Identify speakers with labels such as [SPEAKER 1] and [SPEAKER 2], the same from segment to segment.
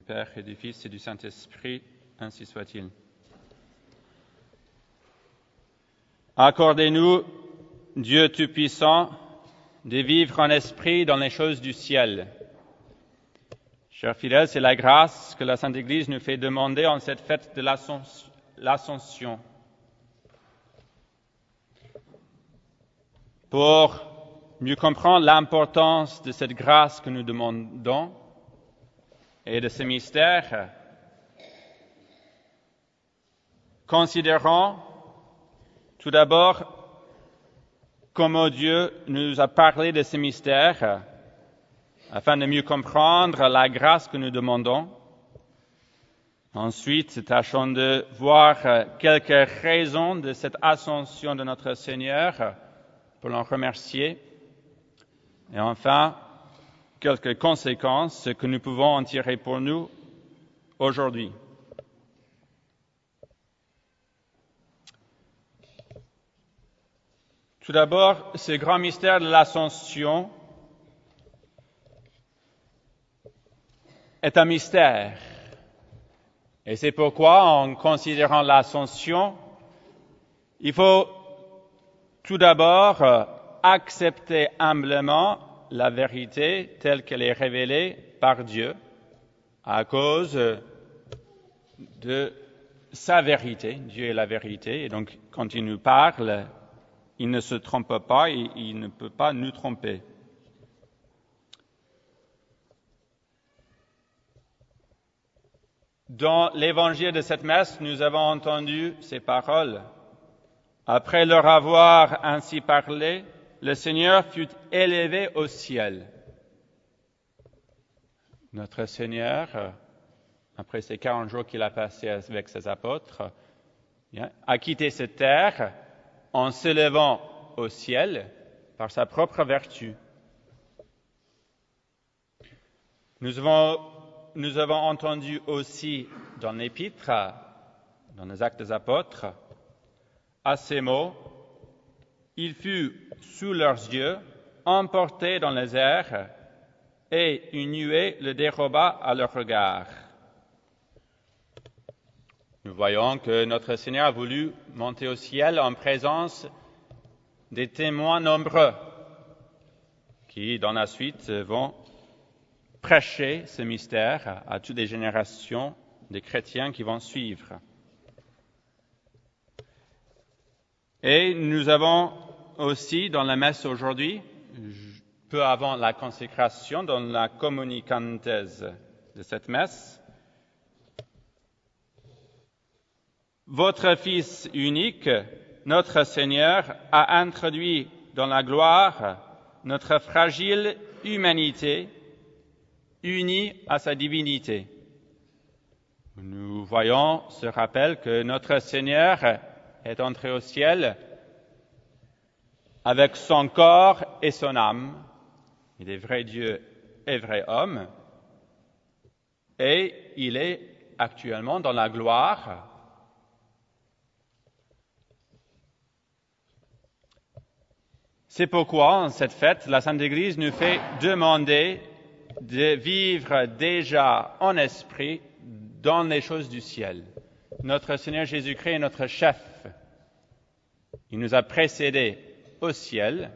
[SPEAKER 1] Père et du Fils et du Saint-Esprit, ainsi soit-il. Accordez-nous, Dieu Tout-Puissant, de vivre en esprit dans les choses du ciel. Chers fidèles, c'est la grâce que la Sainte Église nous fait demander en cette fête de l'Ascension. Pour mieux comprendre l'importance de cette grâce que nous demandons et de ce mystère, considérons tout d'abord comment Dieu nous a parlé de ce mystère afin de mieux comprendre la grâce que nous demandons. Ensuite, tâchons de voir quelques raisons de cette ascension de notre Seigneur pour l'en remercier. Et enfin, quelques conséquences que nous pouvons en tirer pour nous aujourd'hui. Tout d'abord, ce grand mystère de l'Ascension est un mystère. Et c'est pourquoi, en considérant l'Ascension, il faut tout d'abord accepter humblement la vérité telle qu'elle est révélée par Dieu à cause de sa vérité. Dieu est la vérité, et donc quand il nous parle, il ne se trompe pas et il ne peut pas nous tromper. Dans l'évangile de cette messe, nous avons entendu ces paroles. Après leur avoir ainsi parlé, le Seigneur fut élevé au ciel. Notre Seigneur, après ces 40 jours qu'il a passés avec ses apôtres, a quitté cette terre en s'élevant au ciel par sa propre vertu. Nous avons entendu aussi dans l'Épître, dans les Actes des Apôtres, à ces mots, « Il fut sous leurs yeux, emporté dans les airs, et une nuée le déroba à leur regard. » Nous voyons que notre Seigneur a voulu monter au ciel en présence des témoins nombreux qui, dans la suite, vont prêcher ce mystère à toutes les générations des chrétiens qui vont suivre. Et nous avons aussi dans la messe aujourd'hui, peu avant la consécration, dans la communicantèse de cette messe, votre Fils unique, notre Seigneur, a introduit dans la gloire notre fragile humanité unie à sa divinité. Nous voyons ce rappel que notre Seigneur est entré au ciel avec son corps et son âme. Il est vrai Dieu et vrai homme. Et il est actuellement dans la gloire. C'est pourquoi, en cette fête, la Sainte Église nous fait demander de vivre déjà en esprit dans les choses du ciel. Notre Seigneur Jésus-Christ est notre chef. Il nous a précédés au ciel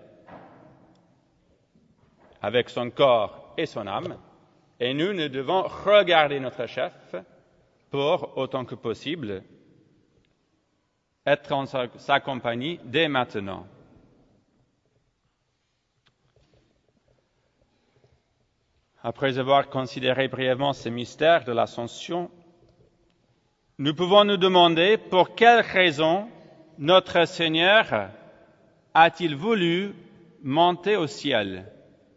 [SPEAKER 1] avec son corps et son âme, et nous devons regarder notre chef pour, autant que possible, être en sa compagnie dès maintenant. Après avoir considéré brièvement ce mystère de l'Ascension, nous pouvons nous demander pour quelle raison notre Seigneur a-t-il voulu monter au ciel?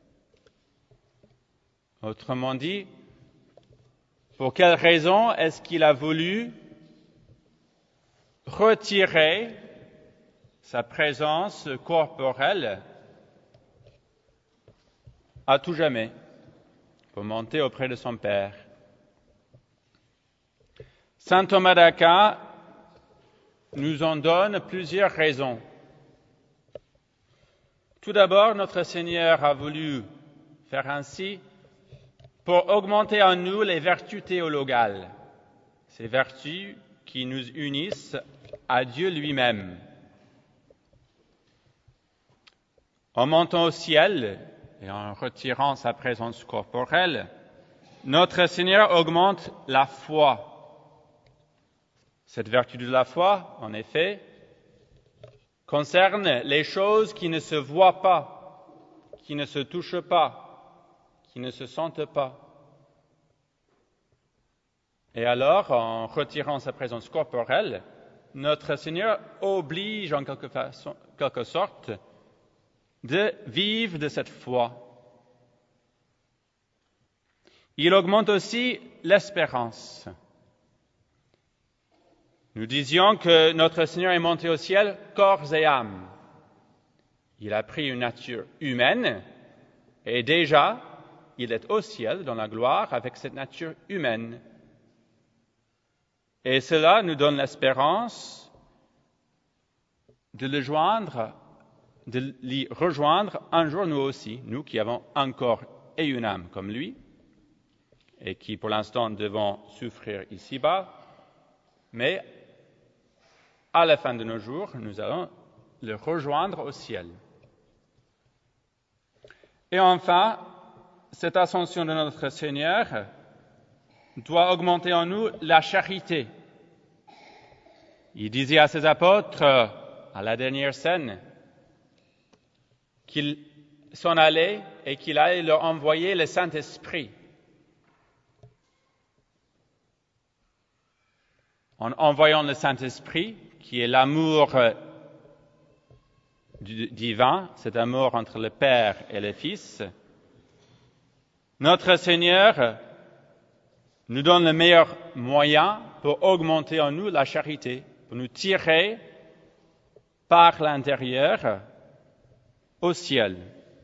[SPEAKER 1] Autrement dit, pour quelle raison est-ce qu'il a voulu retirer sa présence corporelle à tout jamais pour monter auprès de son Père? Saint Thomas d'Aquin nous en donne plusieurs raisons. Tout d'abord, notre Seigneur a voulu faire ainsi pour augmenter en nous les vertus théologales, ces vertus qui nous unissent à Dieu lui-même. En montant au ciel et en retirant sa présence corporelle, notre Seigneur augmente la foi. Cette vertu de la foi, en effet, concerne les choses qui ne se voient pas, qui ne se touchent pas, qui ne se sentent pas. Et alors, en retirant sa présence corporelle, notre Seigneur oblige en quelque sorte de vivre de cette foi. Il augmente aussi l'espérance. Nous disions que notre Seigneur est monté au ciel corps et âme. Il a pris une nature humaine et déjà, il est au ciel dans la gloire avec cette nature humaine. Et cela nous donne l'espérance de l'y rejoindre un jour nous aussi, nous qui avons un corps et une âme comme lui, et qui pour l'instant devons souffrir ici-bas, mais à la fin de nos jours, nous allons le rejoindre au ciel. Et enfin, cette ascension de notre Seigneur doit augmenter en nous la charité. Il disait à ses apôtres, à la dernière scène, qu'il s'en allait et qu'il allait leur envoyer le Saint-Esprit. En envoyant le Saint-Esprit, qui est l'amour divin, cet amour entre le Père et le Fils, notre Seigneur nous donne le meilleur moyen pour augmenter en nous la charité, pour nous tirer par l'intérieur au ciel.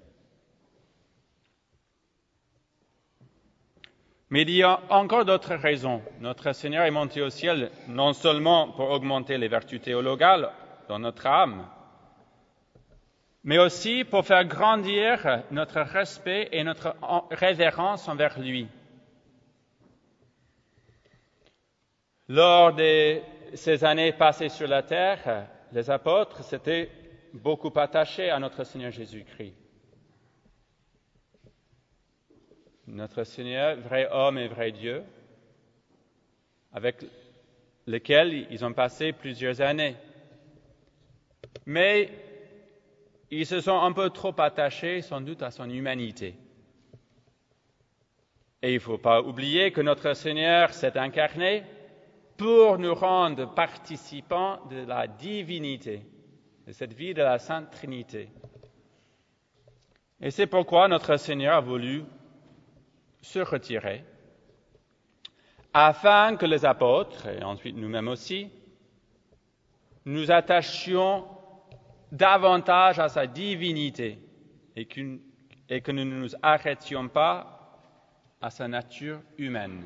[SPEAKER 1] Mais il y a encore d'autres raisons. Notre Seigneur est monté au ciel non seulement pour augmenter les vertus théologales dans notre âme, mais aussi pour faire grandir notre respect et notre révérence envers lui. Lors de ces années passées sur la terre, les apôtres s'étaient beaucoup attachés à notre Seigneur Jésus-Christ. Notre Seigneur, vrai homme et vrai Dieu, avec lequel ils ont passé plusieurs années. Mais ils se sont un peu trop attachés sans doute à son humanité. Et il ne faut pas oublier que notre Seigneur s'est incarné pour nous rendre participants de la divinité, de cette vie de la Sainte Trinité. Et c'est pourquoi notre Seigneur a voulu se retirer, afin que les apôtres, et ensuite nous-mêmes aussi, nous attachions davantage à sa divinité et que nous ne nous arrêtions pas à sa nature humaine.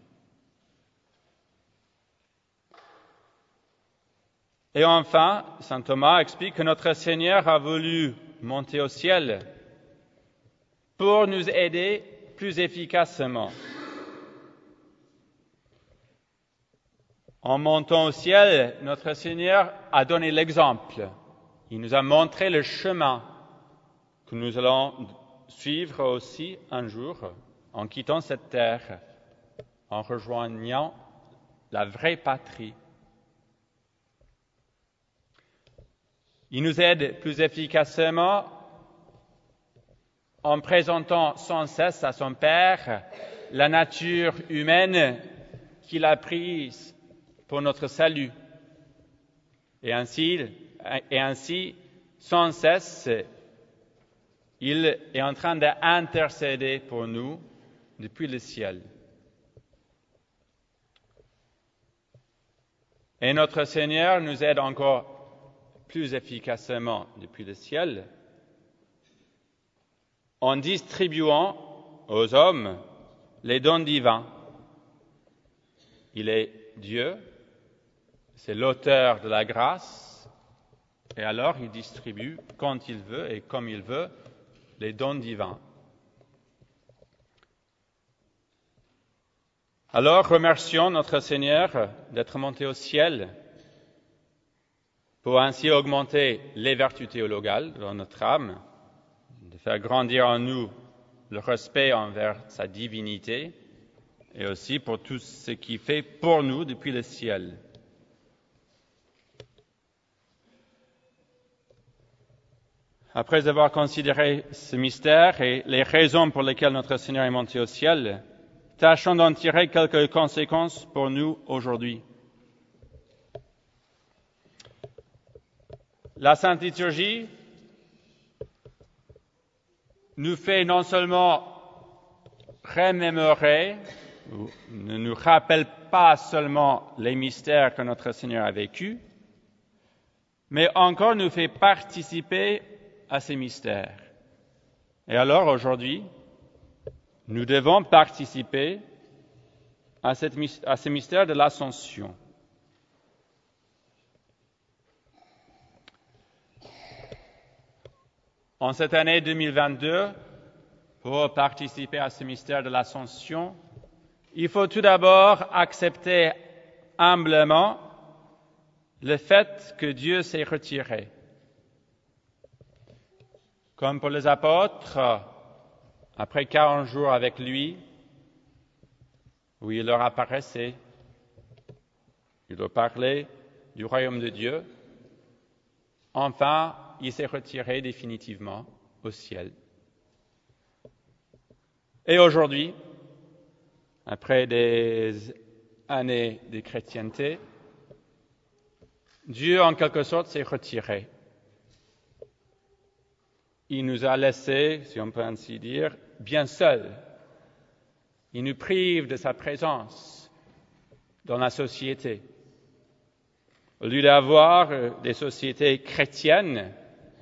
[SPEAKER 1] Et enfin, saint Thomas explique que notre Seigneur a voulu monter au ciel pour nous aider plus efficacement. En montant au ciel, notre Seigneur a donné l'exemple. Il nous a montré le chemin que nous allons suivre aussi un jour en quittant cette terre, en rejoignant la vraie patrie. Il nous aide plus efficacement en présentant sans cesse à son Père la nature humaine qu'il a prise pour notre salut. Et ainsi, sans cesse, il est en train d'intercéder pour nous depuis le ciel. Et notre Seigneur nous aide encore plus efficacement depuis le ciel en distribuant aux hommes les dons divins. Il est Dieu, c'est l'auteur de la grâce, et alors il distribue quand il veut et comme il veut les dons divins. Alors remercions notre Seigneur d'être monté au ciel pour ainsi augmenter les vertus théologales dans notre âme, de faire grandir en nous le respect envers sa divinité et aussi pour tout ce qu'il fait pour nous depuis le ciel. Après avoir considéré ce mystère et les raisons pour lesquelles notre Seigneur est monté au ciel, tâchons d'en tirer quelques conséquences pour nous aujourd'hui. La Sainte Liturgie nous fait non seulement remémorer, ou ne nous rappelle pas seulement les mystères que notre Seigneur a vécus, mais encore nous fait participer à ces mystères. Et alors aujourd'hui, nous devons participer à ce mystère de l'Ascension. En cette année 2022, pour participer à ce mystère de l'Ascension, il faut tout d'abord accepter humblement le fait que Dieu s'est retiré. Comme pour les apôtres, après 40 jours avec lui, où il leur apparaissait, il leur parlait du royaume de Dieu, enfin, il s'est retiré définitivement au ciel. Et aujourd'hui, après des années de chrétienté, Dieu, en quelque sorte, s'est retiré. Il nous a laissés, si on peut ainsi dire, bien seuls. Il nous prive de sa présence dans la société. Au lieu d'avoir des sociétés chrétiennes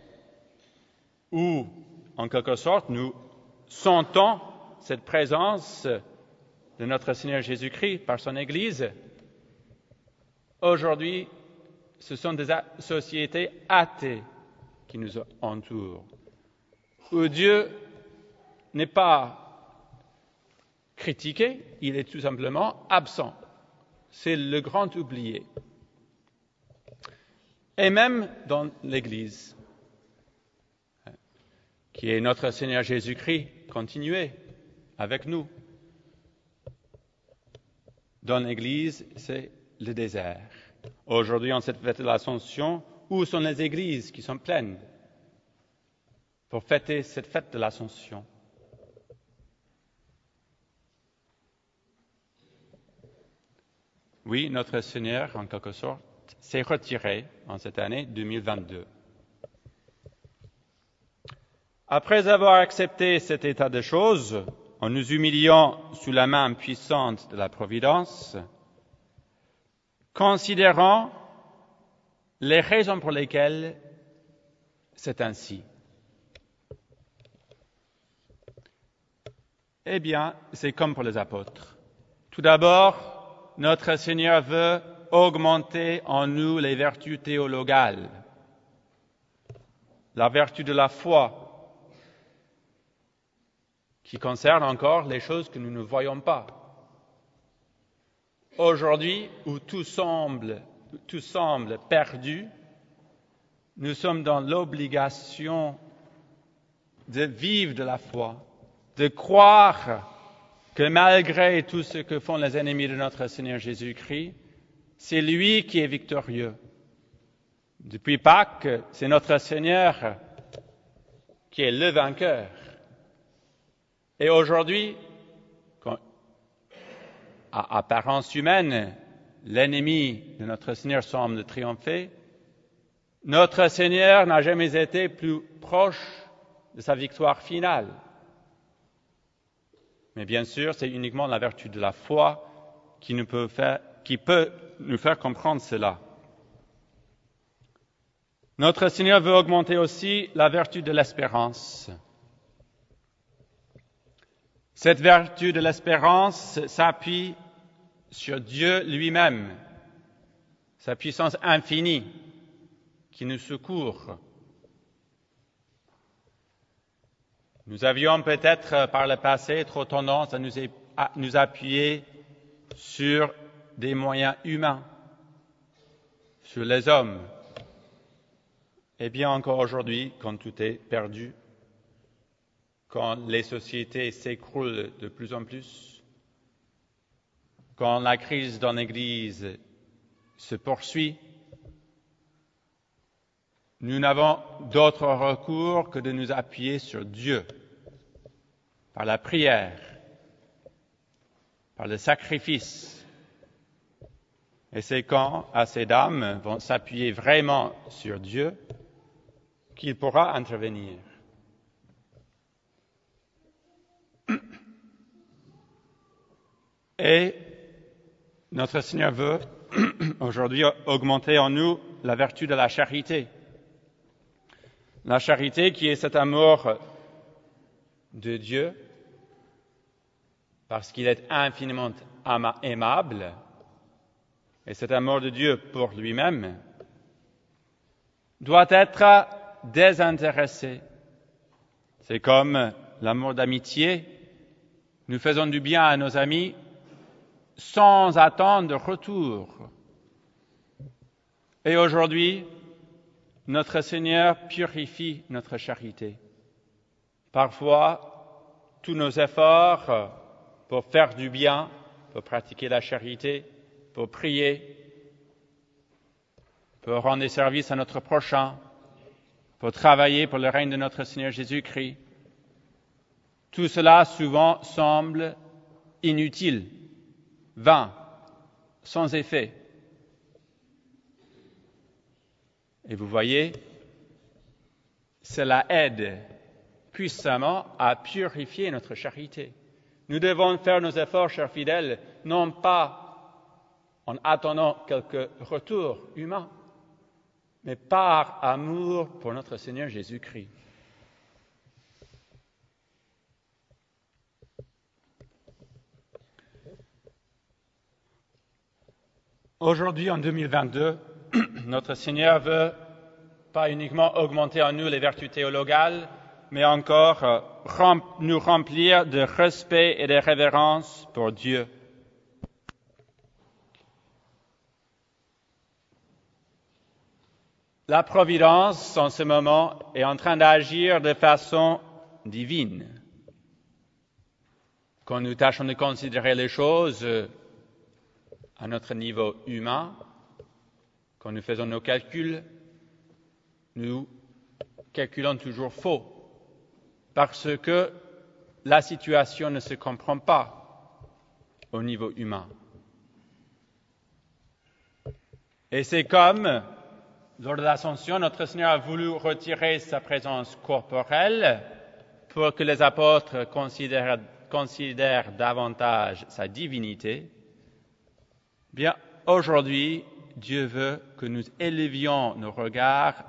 [SPEAKER 1] où, en quelque sorte, nous sentons cette présence de notre Seigneur Jésus-Christ par son Église, aujourd'hui, ce sont des sociétés athées qui nous entourent, où Dieu n'est pas critiqué, il est tout simplement absent. C'est le grand oublié. Et même dans l'Église, qui est notre Seigneur Jésus-Christ, continuez avec nous. Dans l'Église, c'est le désert. Aujourd'hui, en cette fête de l'Ascension, où sont les églises qui sont pleines pour fêter cette fête de l'Ascension? Oui, notre Seigneur, en quelque sorte, s'est retiré en cette année 2022. Après avoir accepté cet état de choses, en nous humiliant sous la main puissante de la Providence, considérons les raisons pour lesquelles c'est ainsi. Eh bien, c'est comme pour les apôtres. Tout d'abord, notre Seigneur veut augmenter en nous les vertus théologales, la vertu de la foi, qui concerne encore les choses que nous ne voyons pas. Aujourd'hui, où tout semble perdu, nous sommes dans l'obligation de vivre de la foi, de croire que malgré tout ce que font les ennemis de notre Seigneur Jésus-Christ, c'est lui qui est victorieux. Depuis Pâques, c'est notre Seigneur qui est le vainqueur. Et aujourd'hui, à apparence humaine, l'ennemi de notre Seigneur semble triompher, notre Seigneur n'a jamais été plus proche de sa victoire finale. Mais bien sûr, c'est uniquement la vertu de la foi qui peut nous faire comprendre cela. Notre Seigneur veut augmenter aussi la vertu de l'espérance. Cette vertu de l'espérance s'appuie sur Dieu lui-même, sa puissance infinie qui nous secourt. Nous avions peut-être par le passé trop tendance à nous appuyer sur des moyens humains, sur les hommes. Et bien encore aujourd'hui, quand tout est perdu, quand les sociétés s'écroulent de plus en plus, quand la crise dans l'Église se poursuit, nous n'avons d'autre recours que de nous appuyer sur Dieu, par la prière, par le sacrifice. Et c'est quand ces dames vont s'appuyer vraiment sur Dieu qu'il pourra intervenir. Et notre Seigneur veut aujourd'hui augmenter en nous la vertu de la charité. La charité qui est cet amour de Dieu, parce qu'il est infiniment aimable, et cet amour de Dieu pour lui-même doit être désintéressé. C'est comme l'amour d'amitié. Nous faisons du bien à nos amis sans attendre de retour. Et aujourd'hui, notre Seigneur purifie notre charité. Parfois, tous nos efforts pour faire du bien, pour pratiquer la charité, pour prier, pour rendre des services à notre prochain, pour travailler pour le règne de notre Seigneur Jésus-Christ, tout cela souvent semble inutile, vain, sans effet. Et vous voyez, cela aide puissamment à purifier notre charité. Nous devons faire nos efforts, chers fidèles, non pas en attendant quelque retour humain, mais par amour pour notre Seigneur Jésus-Christ. Aujourd'hui, en 2022, notre Seigneur veut pas uniquement augmenter en nous les vertus théologales, mais encore nous remplir de respect et de révérence pour Dieu. La Providence, en ce moment, est en train d'agir de façon divine. Quand nous tâchons de considérer les choses à notre niveau humain, quand nous faisons nos calculs, nous calculons toujours faux, parce que la situation ne se comprend pas au niveau humain. Et c'est comme, lors de l'Ascension, notre Seigneur a voulu retirer sa présence corporelle pour que les apôtres considèrent davantage sa divinité. Bien, aujourd'hui, Dieu veut que nous élevions nos regards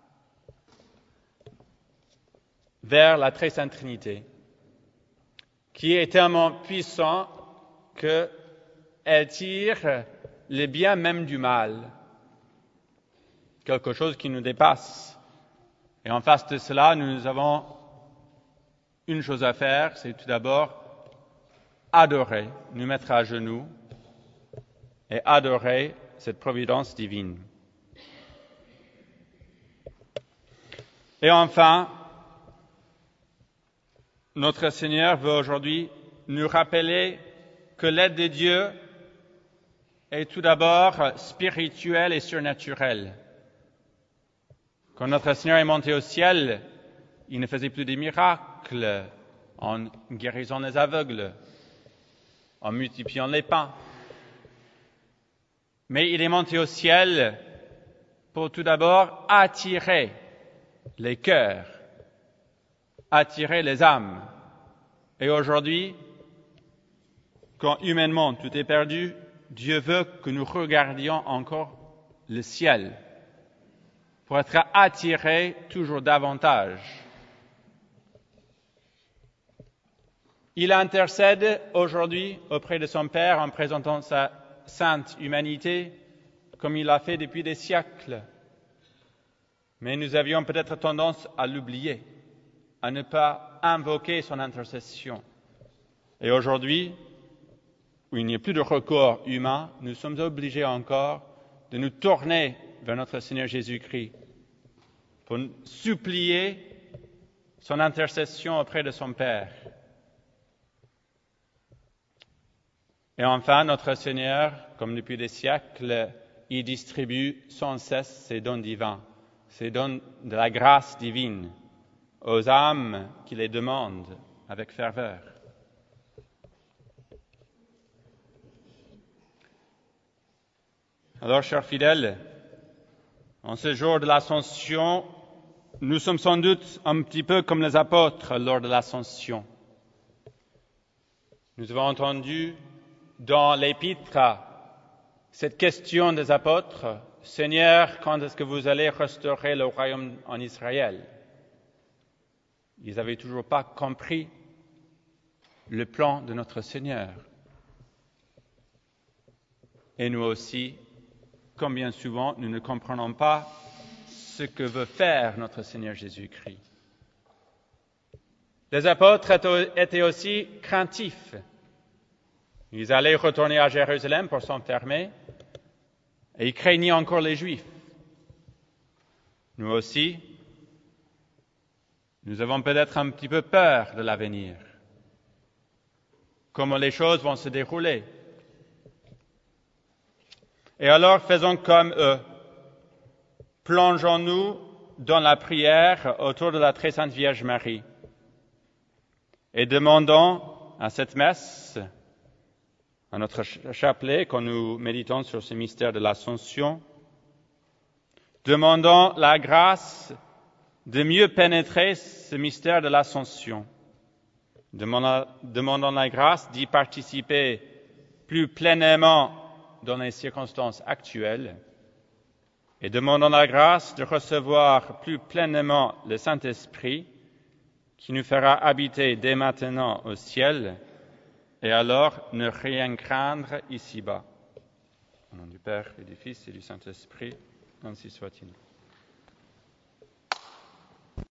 [SPEAKER 1] vers la très sainte Trinité, qui est tellement puissant qu'elle tire le bien même du mal, quelque chose qui nous dépasse. Et en face de cela, nous avons une chose à faire, c'est tout d'abord adorer, nous mettre à genoux et adorer cette providence divine. Et enfin, notre Seigneur veut aujourd'hui nous rappeler que l'aide de Dieu est tout d'abord spirituelle et surnaturelle. Quand notre Seigneur est monté au ciel, il ne faisait plus des miracles en guérissant les aveugles, en multipliant les pains. Mais il est monté au ciel pour tout d'abord attirer les cœurs, attirer les âmes. Et aujourd'hui, quand humainement tout est perdu, Dieu veut que nous regardions encore le ciel pour être attirés toujours davantage. Il intercède aujourd'hui auprès de son Père en présentant sa sainte humanité comme il l'a fait depuis des siècles. Mais nous avions peut-être tendance à l'oublier, à ne pas invoquer son intercession. Et aujourd'hui, où il n'y a plus de recours humain, nous sommes obligés encore de nous tourner vers notre Seigneur Jésus-Christ pour supplier son intercession auprès de son Père. Et enfin, notre Seigneur, comme depuis des siècles, il distribue sans cesse ses dons divins, ses dons de la grâce divine aux âmes qui les demandent avec ferveur. Alors, chers fidèles, en ce jour de l'Ascension, nous sommes sans doute un petit peu comme les apôtres lors de l'Ascension. Nous avons entendu dans l'Épître cette question des apôtres, « Seigneur, quand est-ce que vous allez restaurer le royaume en Israël ?» Ils n'avaient toujours pas compris le plan de notre Seigneur. Et nous aussi, comme bien souvent, nous ne comprenons pas ce que veut faire notre Seigneur Jésus-Christ. Les apôtres étaient aussi craintifs. Ils allaient retourner à Jérusalem pour s'enfermer et ils craignaient encore les Juifs. Nous aussi, nous avons peut-être un petit peu peur de l'avenir. Comment les choses vont se dérouler. Et alors, faisons comme eux. Plongeons-nous dans la prière autour de la très sainte Vierge Marie et demandons à cette messe, à notre chapelet, quand nous méditons sur ce mystère de l'Ascension, demandons la grâce de mieux pénétrer ce mystère de l'Ascension. Demandons la grâce d'y participer plus pleinement dans les circonstances actuelles et demandons la grâce de recevoir plus pleinement le Saint-Esprit qui nous fera habiter dès maintenant au ciel et alors ne rien craindre ici-bas. Au nom du Père et du Fils et du Saint-Esprit, ainsi soit-il.